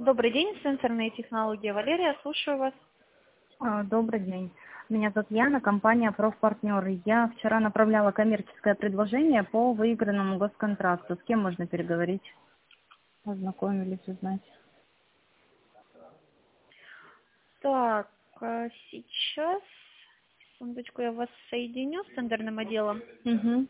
Добрый день, сенсорные технологии. Валерия, слушаю вас. Добрый день. Меня зовут Яна, компания «Профпартнеры». Я вчера направляла коммерческое предложение по выигранному госконтракту. С кем можно переговорить? Ознакомились, узнать. Так, сейчас, секундочку, я вас соединю с тендерным отделом. Угу.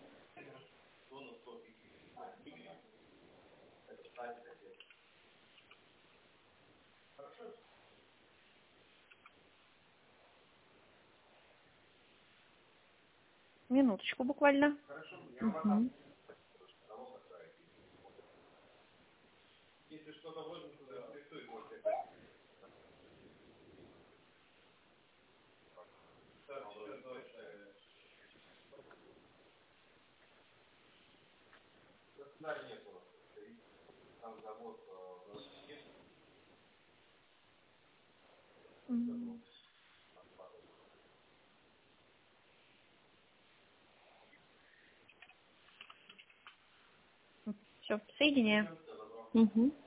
Минуточку буквально. Угу. Все, соединяю. Угу.